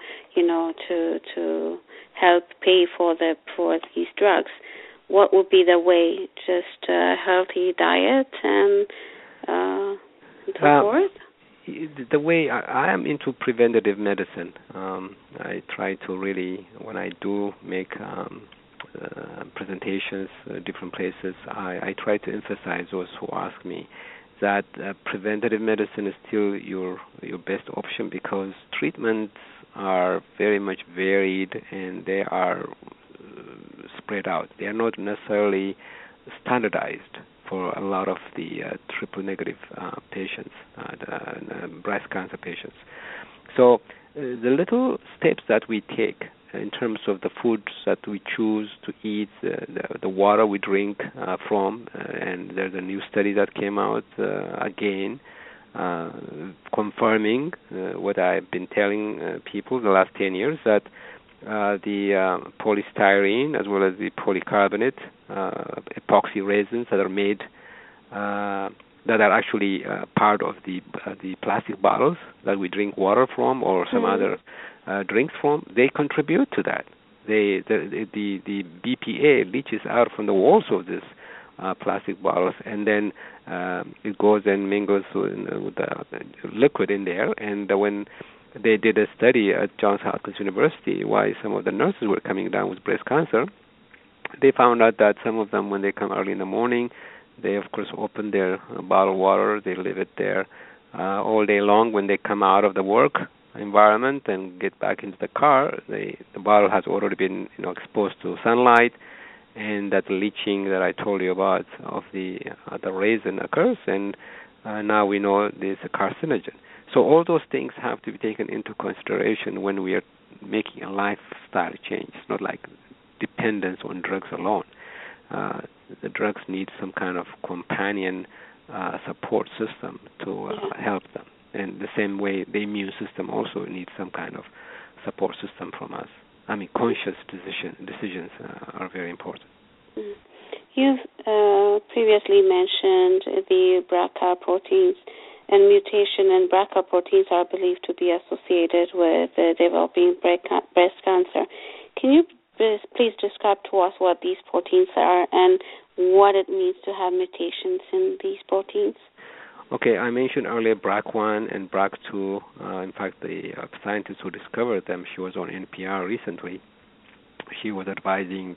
to help pay for these drugs. What would be the way? Just a healthy diet and so forth? The way I am into preventative medicine, I try to really, when I do make presentations different places, I try to emphasize those who ask me that preventative medicine is still your best option, because treatments are very much varied and they are spread out. They are not necessarily standardized for a lot of the triple negative patients, breast cancer patients. So the little steps that we take in terms of the foods that we choose to eat, the water we drink from, and there's a new study that came out again confirming what I've been telling people the last 10 years, that the polystyrene as well as the polycarbonate epoxy resins that are made that are actually part of the plastic bottles that we drink water from or some other drinks from, they contribute to that. The BPA leaches out from the walls of this plastic bottles, and then it goes and mingles with the liquid in there. And when they did a study at Johns Hopkins University why some of the nurses were coming down with breast cancer, they found out that some of them, when they come early in the morning, they of course open their bottled water, they leave it there all day long. When they come out of the work environment and get back into the car, the bottle has already been exposed to sunlight, and that leaching that I told you about of the resin occurs, and now we know there's a carcinogen. So all those things have to be taken into consideration when we are making a lifestyle change. It's not like dependence on drugs alone. The drugs need some kind of companion support system to help them. And the same way, the immune system also needs some kind of support system from us. I mean, conscious decisions are very important. You've previously mentioned the BRCA proteins, and mutation in BRCA proteins are believed to be associated with developing breast cancer. Can you please describe to us what these proteins are and what it means to have mutations in these proteins? Okay, I mentioned earlier BRCA1 and BRCA2. In fact, the scientist who discovered them, she was on NPR recently. She was advising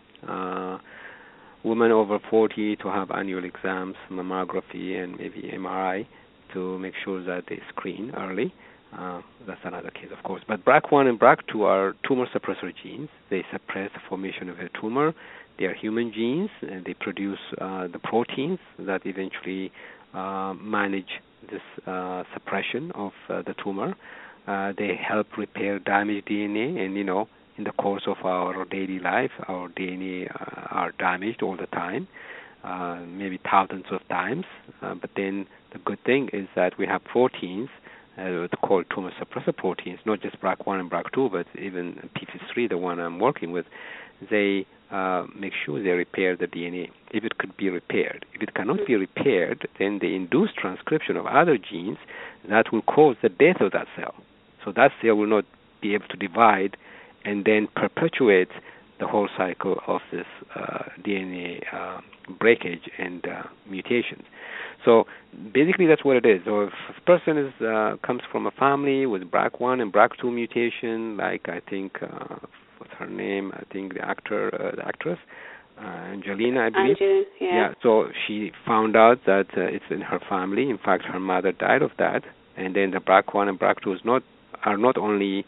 women over 40 to have annual exams, mammography, and maybe MRI to make sure that they screen early. That's another case, of course. But BRCA1 and BRCA2 are tumor suppressor genes. They suppress the formation of a tumor. They are human genes, and they produce the proteins that eventually manage this suppression of the tumor. They help repair damaged DNA, and in the course of our daily life, our DNA are damaged all the time, maybe thousands of times. But then the good thing is that we have proteins called tumor suppressor proteins, not just BRCA1 and BRCA2, but even p53, the one I'm working with. They make sure they repair the DNA if it could be repaired. If it cannot be repaired, then they induce transcription of other genes that will cause the death of that cell. So that cell will not be able to divide and then perpetuate the whole cycle of this DNA breakage and mutations. So basically that's what it is. So if a person comes from a family with BRCA1 and BRCA2 mutation, like I think, what's her name? I think the actress, Angelina, I believe. Yeah. So she found out that it's in her family. In fact, her mother died of that. And then the BRCA1 and BRCA2 are not only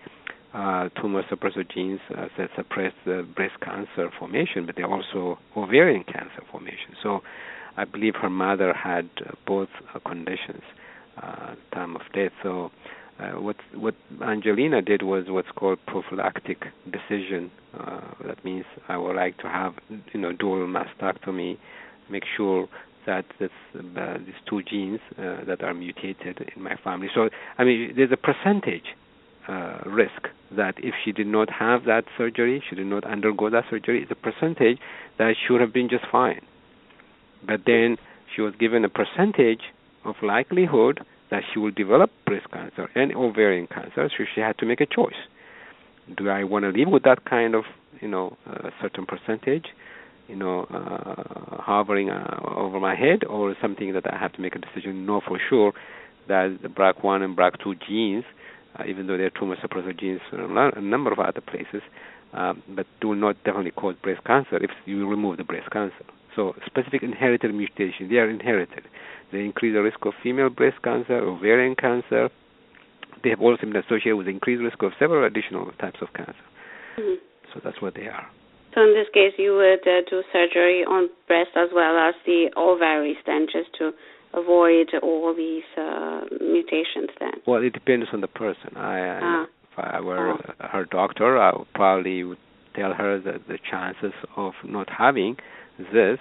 tumor suppressor genes that suppress the breast cancer formation, but they're also ovarian cancer formation. So I believe her mother had both conditions at the time of death. So what Angelina did was what's called prophylactic decision. That means I would like to have dual mastectomy, make sure that these two genes that are mutated in my family. So I mean, there's a percentage risk that if she did not have that surgery, she did not undergo that surgery, it's a percentage that she would have been just fine. But then she was given a percentage of likelihood that she will develop breast cancer and ovarian cancer, so she had to make a choice. Do I want to live with that kind of, certain percentage, hovering over my head, or something that I have to make a decision, know for sure that the BRCA1 and BRCA2 genes, even though they're tumor suppressor genes in a number of other places, but do not definitely cause breast cancer if you remove the breast cancer. So specific inherited mutation, they are inherited. They increase the risk of female breast cancer, ovarian cancer. They have also been associated with increased risk of several additional types of cancer. Mm-hmm. So that's what they are. So in this case, you would do surgery on breast as well as the ovaries then, just to avoid all these mutations then? Well, it depends on the person. If I were her doctor, I would probably would tell her that the chances of not having this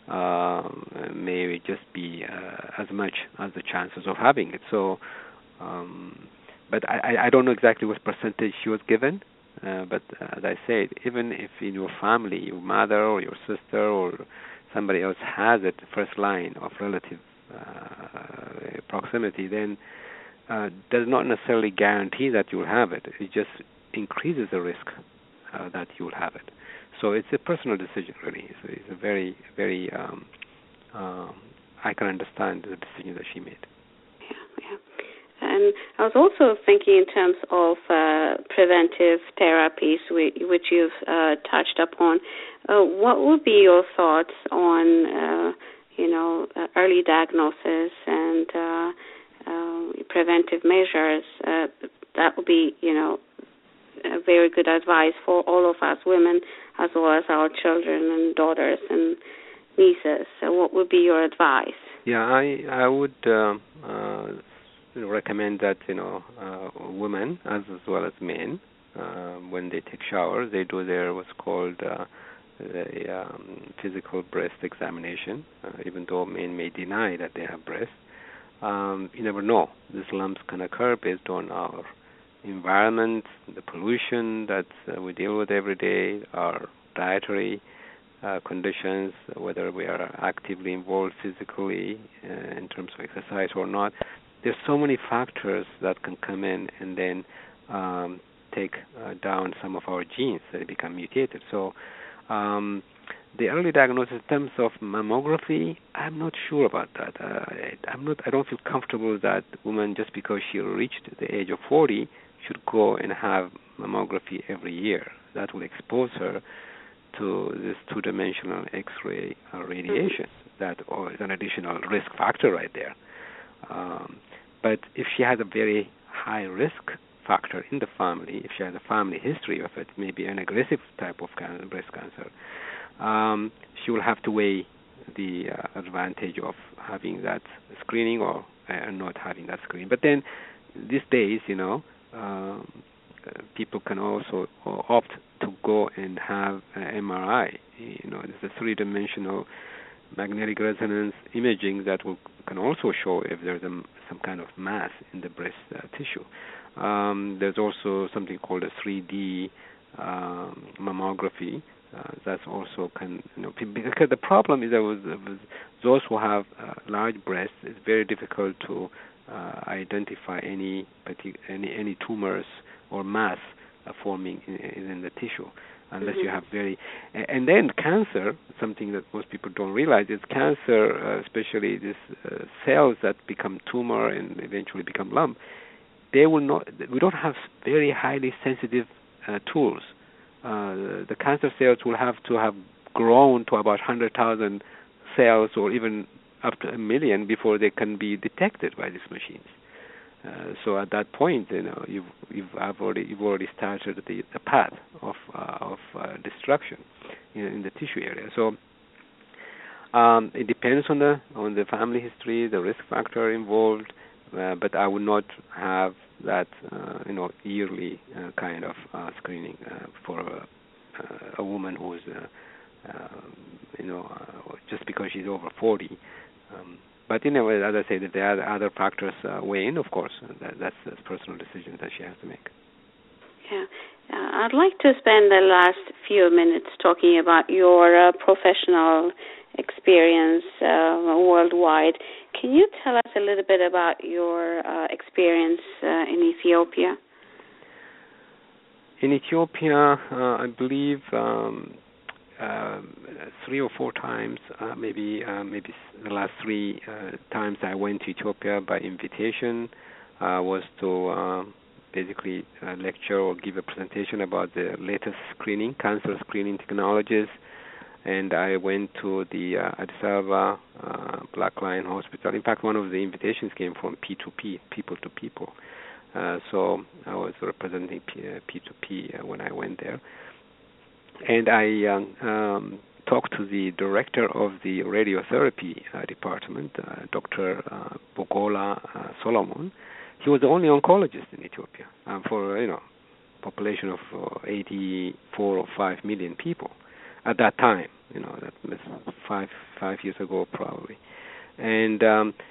may just be as much as the chances of having it. So, but I don't know exactly what percentage she was given. But as I said, even if in your family, your mother or your sister or somebody else has it, first line of relative proximity, then does not necessarily guarantee that you'll have it. It just increases the risk that you'll have it. So it's a personal decision, really. It's a very, very, I can understand the decision that she made. Yeah. And I was also thinking in terms of preventive therapies, which you've touched upon. What would be your thoughts on, early diagnosis and preventive measures? That would be, a very good advice for all of us women, as well as our children and daughters and nieces. So what would be your advice? Yeah, I would recommend that women as well as men, when they take showers, they do their what's called physical breast examination. Even though men may deny that they have breasts, you never know. These lumps can occur based on our environment, the pollution that we deal with every day, our dietary conditions, whether we are actively involved physically in terms of exercise or not. There's so many factors that can come in and then take down some of our genes that become mutated. So the early diagnosis in terms of mammography, I'm not sure about that. I don't feel comfortable that woman, just because she reached the age of 40, should go and have mammography every year. That will expose her to this two-dimensional X-ray radiation. That is an additional risk factor right there. But if she has a very high risk factor in the family, if she has a family history of it, maybe an aggressive type of breast cancer, she will have to weigh the advantage of having that screening or not having that screening. But then these days, people can also opt to go and have an MRI. There's a three-dimensional magnetic resonance imaging that can also show if there's some kind of mass in the breast tissue. There's also something called a 3D mammography. That's also can, because the problem is that with those who have large breasts, it's very difficult to identify any tumors or mass forming in the tissue, unless you have and then cancer, something that most people don't realize, is cancer, especially these cells that become tumor and eventually become lump, we don't have very highly sensitive tools. The cancer cells will have to have grown to about 100,000 cells or even up to 1 million before they can be detected by these machines. So at that point, you've already started the path of destruction in the tissue area. So it depends on the family history, the risk factor involved, but I would not have that yearly kind of screening for a woman who's just because she's over 40. But as I say, that there are other factors weigh in, of course. That's personal decisions that she has to make. Yeah. I'd like to spend the last few minutes talking about your professional experience worldwide. Can you tell us a little bit about your experience in Ethiopia? In Ethiopia, I believe 3 or 4 times, maybe the last 3 times I went to Ethiopia by invitation was to basically lecture or give a presentation about the latest cancer screening technologies. And I went to the Addis Ababa Black Lion Hospital. In fact, one of the invitations came from P2P, people to people. So I was representing P2P when I went there. And I talked to the director of the radiotherapy department, Dr. Bogola Solomon. He was the only oncologist in Ethiopia for population of 84 or 5 million people at that time. That was five years ago probably. And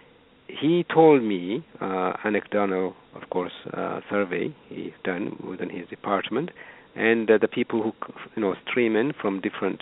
he told me anecdotal, of course, survey he's done within his department, and the people who stream in from different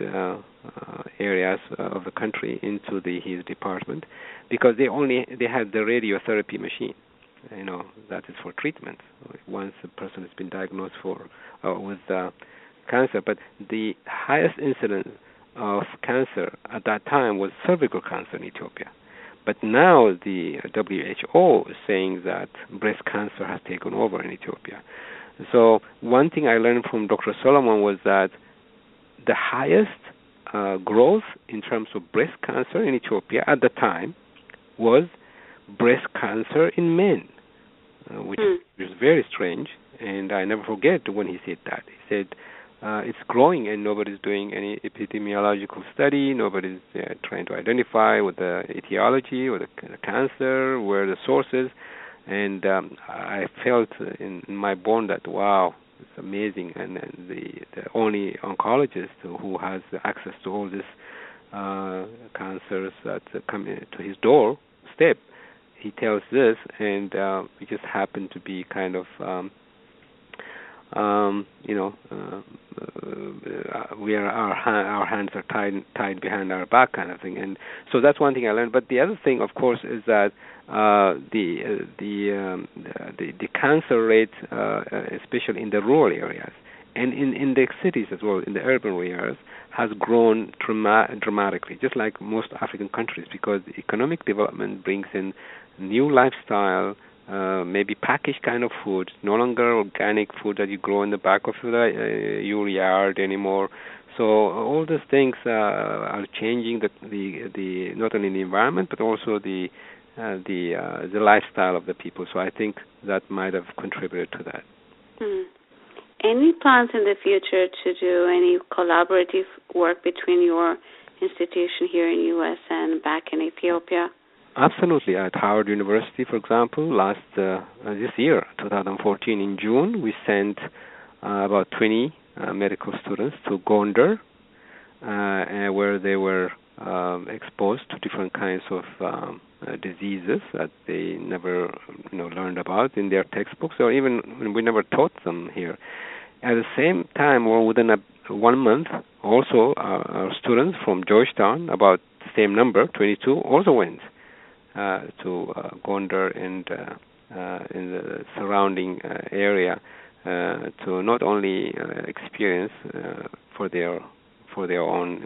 areas of the country into his department, because they had the radiotherapy machine. That is for treatment once a person has been diagnosed with cancer. But the highest incidence of cancer at that time was cervical cancer in Ethiopia. But now the WHO is saying that breast cancer has taken over in Ethiopia. So one thing I learned from Dr. Solomon was that the highest growth in terms of breast cancer in Ethiopia at the time was breast cancer in men, which is very strange. And I never forget when he said that. He said, it's growing and nobody's doing any epidemiological study. Nobody's trying to identify what the etiology or the cancer, where the source is. And I felt in my bone that, wow, it's amazing. And the only oncologist who has access to all these cancers that come to his doorstep, he tells this, and we just happen to be kind of our hands are tied behind our back, kind of thing. And so that's one thing I learned. But the other thing, of course, is that the cancer rate, especially in the rural areas and in the cities as well, in the urban areas, has grown dramatically, just like most African countries, because economic development brings in new lifestyle. Maybe packaged kind of food, no longer organic food that you grow in the back of your yard anymore. So all these things are changing the not only the environment but also the lifestyle of the people. So I think that might have contributed to that. Any plans in the future to do any collaborative work between your institution here in the U.S. and back in Ethiopia? Absolutely. At Howard University, for example, this year, 2014, in June, we sent about 20 medical students to Gondar, where they were exposed to different kinds of diseases that they never learned about in their textbooks, or even we never taught them here. At the same time, or within 1 month, also our students from Georgetown, about the same number, 22, also went to Gondar and in the surrounding area to not only experience for their own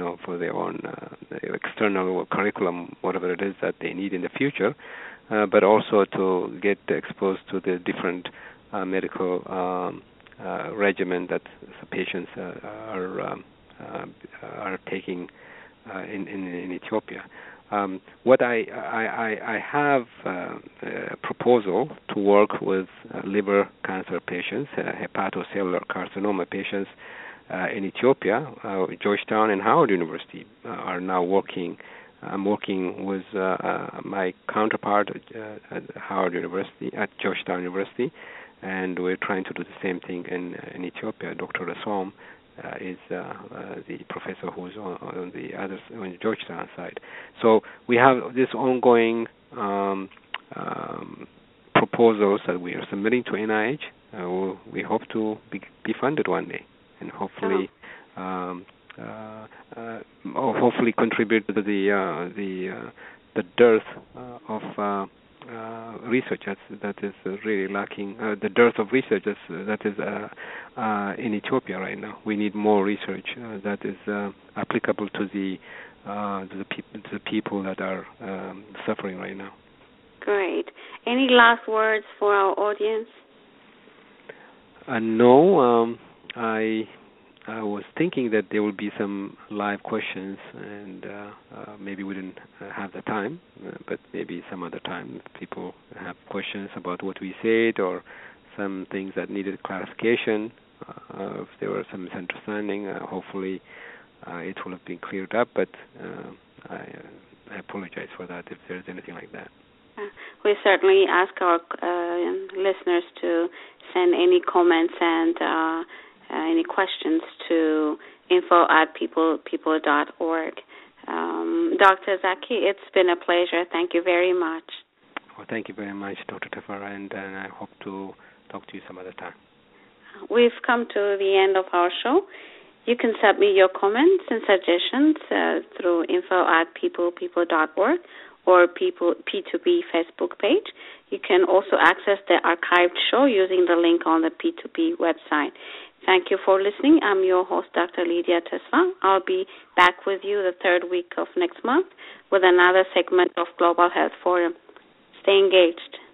external curriculum, whatever it is that they need in the future, but also to get exposed to the different medical regimen that the patients are taking in Ethiopia. What I have a proposal to work with liver cancer patients, hepatocellular carcinoma patients in Ethiopia. Georgetown and Howard University are now working. I'm working with my counterpart at Howard University, at Georgetown University, and we're trying to do the same thing in Ethiopia. Dr. Rasom is the professor who's on the other, on the Georgetown side. So we have this ongoing proposals that we are submitting to NIH. We hope to be funded one day, and hopefully, hopefully contribute to the dearth of research that is really lacking. The dearth of research that is in Ethiopia right now. We need more research that is applicable to the people that are suffering right now. Great. Any last words for our audience? No. I was thinking that there would be some live questions, and maybe we didn't have the time, but maybe some other time if people have questions about what we said or some things that needed clarification. If there were some misunderstanding, hopefully it will have been cleared up, but I apologize for that if there's anything like that. We certainly ask our listeners to send any comments and any questions to info@people.org. Dr. Zaki, it's been a pleasure. Thank you very much. Well, thank you very much, Dr. Tefera, and I hope to talk to you some other time. We've come to the end of our show. You can submit your comments and suggestions through info@people.org or P2P Facebook page. You can also access the archived show using the link on the P2P website. Thank you for listening. I'm your host, Dr. Lydia Tesfa. I'll be back with you the third week of next month with another segment of Global Health Forum. Stay engaged.